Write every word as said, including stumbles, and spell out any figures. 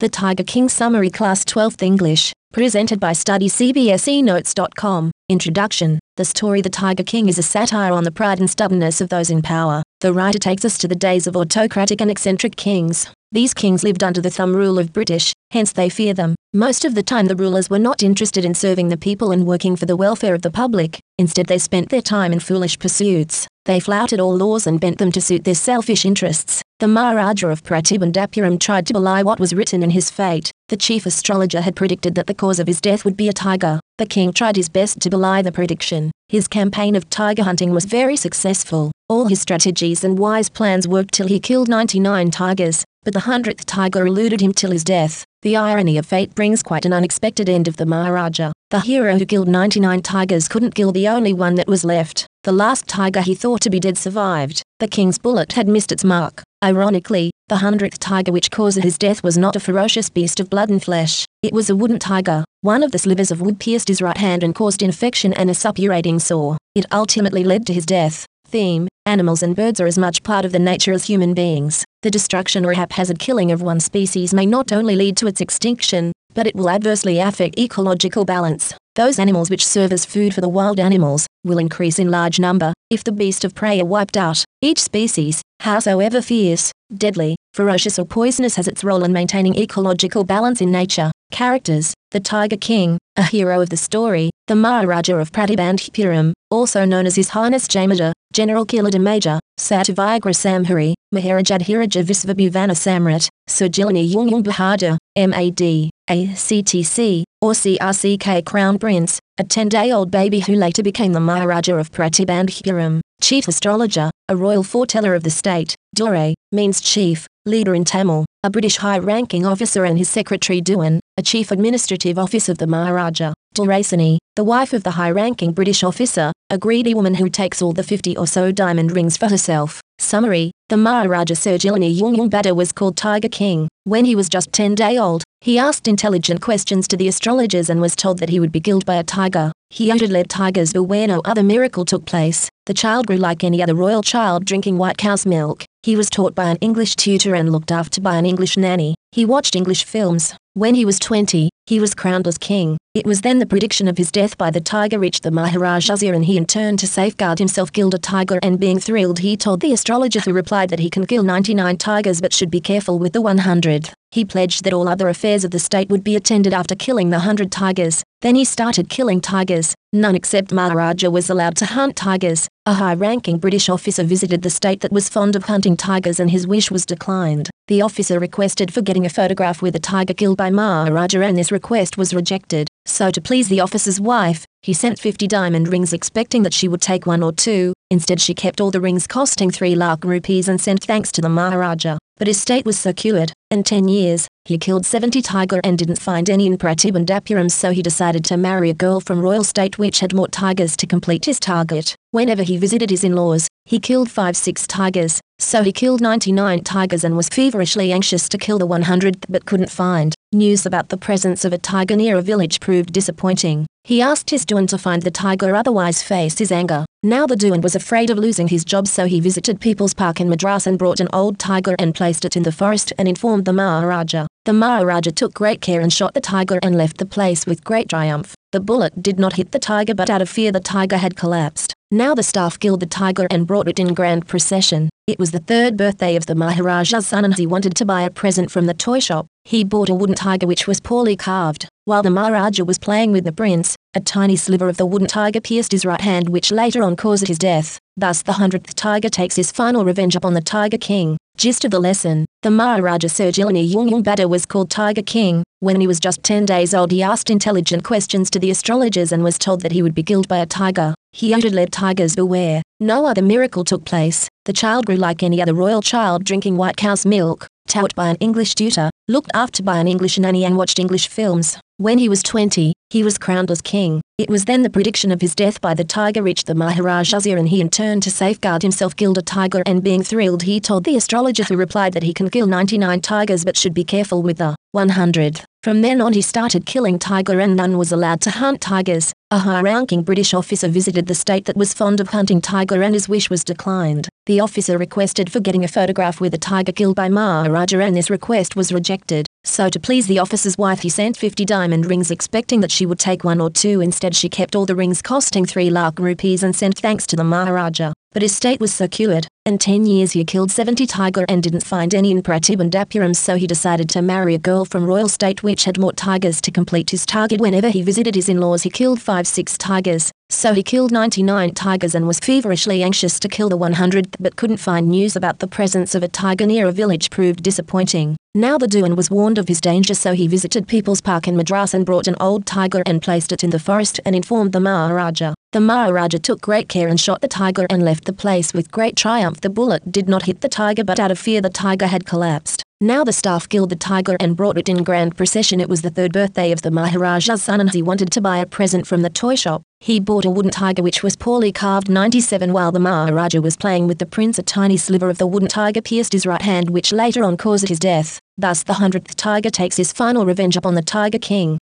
The Tiger King Summary Class twelfth English, presented by study C B S E notes dot com. Introduction. The story The Tiger King is a satire on the pride and stubbornness of those in power. The writer takes us to the days of autocratic and eccentric kings. These kings lived under the thumb rule of British, hence they fear them. Most of the time the rulers were not interested in serving the people and working for the welfare of the public. Instead they spent their time in foolish pursuits. They flouted all laws and bent them to suit their selfish interests. The Maharaja of Pratibandhapuram tried to belie what was written in his fate. The chief astrologer had predicted that the cause of his death would be a tiger. The king tried his best to belie the prediction. His campaign of tiger hunting was very successful. All his strategies and wise plans worked till he killed ninety-nine tigers, but the hundredth tiger eluded him till his death. The irony of fate brings quite an unexpected end of the Maharaja. The hero who killed ninety-nine tigers couldn't kill the only one that was left. The last tiger he thought to be dead survived. The king's bullet had missed its mark. Ironically, the hundredth tiger which caused his death was not a ferocious beast of blood and flesh. It was a wooden tiger. One of the slivers of wood pierced his right hand and caused infection and a suppurating sore. It ultimately led to his death. Theme: animals and birds are as much part of the nature as human beings. The destruction or haphazard killing of one species may not only lead to its extinction, but it will adversely affect ecological balance. Those animals which serve as food for the wild animals will increase in large number if the beast of prey are wiped out. Each species, howsoever fierce, deadly, ferocious or poisonous, has its role in maintaining ecological balance in nature. Characters: the Tiger King, a hero of the story, the Maharaja of Pratibandhapuram, also known as His Highness Jamadagda, General Kilida Major, Satyavigra Samhari, Maharajadhiraja Visvabhuvana Samrat, Sir Jilani Yungyung Bahadur, M A D, A C T C, or C R C K Crown Prince, a ten-day-old baby who later became the Maharaja of Pratibandhapuram. Chief Astrologer, a royal foreteller of the state. Dore means chief, leader in Tamil. A British high-ranking officer and his secretary Dewan, a chief administrative officer of the Maharaja. Durasani, the wife of the high-ranking British officer, a greedy woman who takes all the fifty or so diamond rings for herself. Summary: the Maharaja Sir Jilani Yungyung Bahadur was called Tiger King. When he was just ten days old, he asked intelligent questions to the astrologers and was told that he would be killed by a tiger. He uttered "Let tigers beware." No other miracle took place. The child grew like any other royal child, drinking white cow's milk. He was taught by an English tutor and looked after by an English nanny. He watched English films. When he was twenty, he was crowned as king. It was then the prediction of his death by the tiger reached the Maharaja's ear, and he in turn, to safeguard himself, killed a tiger, and being thrilled he told the astrologer, who replied that he can kill ninety-nine tigers but should be careful with the one hundredth. He pledged that all other affairs of the state would be attended after killing the hundred tigers. Then he started killing tigers. None except Maharaja was allowed to hunt tigers. A high-ranking British officer visited the state that was fond of hunting tigers, and his wish was declined. The officer requested for getting a photograph with a tiger killed by Maharaja, and this request was rejected. So to please the officer's wife, he sent fifty diamond rings expecting that she would take one or two. Instead she kept all the rings costing three lakh rupees and sent thanks to the Maharaja. But his state was secured. In ten years, he killed seventy tiger and didn't find any in Pratibandhapuram, so he decided to marry a girl from royal state which had more tigers to complete his target. Whenever he visited his in-laws, he killed five six tigers, so he killed ninety-nine tigers and was feverishly anxious to kill the one hundredth but couldn't find. News about the presence of a tiger near a village proved disappointing. He asked his Dewan to find the tiger, otherwise face his anger. Now the Dewan was afraid of losing his job, so he visited People's Park in Madras and brought an old tiger and placed it in the forest and informed the Maharaja. The Maharaja took great care and shot the tiger and left the place with great triumph. The bullet did not hit the tiger, but out of fear the tiger had collapsed. Now the staff killed the tiger and brought it in grand procession. It was the third birthday of the Maharaja's son, and he wanted to buy a present from the toy shop. He bought a wooden tiger which was poorly carved. While the Maharaja was playing with the prince, a tiny sliver of the wooden tiger pierced his right hand, which later on caused his death. Thus the hundredth tiger takes his final revenge upon the Tiger King. Gist of the lesson: the Maharaja Sir Jilani Yungyung Bahadur was called Tiger King. When he was just ten days old, he asked intelligent questions to the astrologers and was told that he would be killed by a tiger. He uttered "Let tigers beware." No other miracle took place. The child grew like any other royal child, drinking white cow's milk, taught by an English tutor, looked after by an English nanny, and watched English films. When he was twenty, he was crowned as king. It was then the prediction of his death by the tiger reached the Maharaja's ear, and he in turn, to safeguard himself, killed a tiger, and being thrilled he told the astrologer, who replied that he can kill ninety-nine tigers but should be careful with the one hundredth. From then on he started killing tiger, and none was allowed to hunt tigers. A high-ranking British officer visited the state that was fond of hunting tiger, and his wish was declined. The officer requested for getting a photograph with a tiger killed by Maharaja, and this request was rejected. So to please the officer's wife he sent fifty diamond rings expecting that she would take one or two. Instead she kept all the rings costing three lakh rupees and sent thanks to the Maharaja. But his state was secured. In ten years he killed seventy tiger and didn't find any in Pratibandhapuram, so he decided to marry a girl from royal state which had more tigers to complete his target. Whenever he visited his in-laws he killed five six tigers. So he killed ninety-nine tigers and was feverishly anxious to kill the one hundredth, but couldn't find news about the presence of a tiger near a village proved disappointing. Now the Dewan was warned of his danger, so he visited People's Park in Madras and brought an old tiger and placed it in the forest and informed the Maharaja. The Maharaja took great care and shot the tiger and left the place with great triumph. The bullet did not hit the tiger, but out of fear the tiger had collapsed. Now the staff killed the tiger and brought it in grand procession. It was the third birthday of the Maharaja's son and he wanted to buy a present from the toy shop. He bought a wooden tiger which was poorly carved. ninety-seven While the Maharaja was playing with the prince, a tiny sliver of the wooden tiger pierced his right hand, which later on caused his death. Thus the hundredth tiger takes his final revenge upon the Tiger King.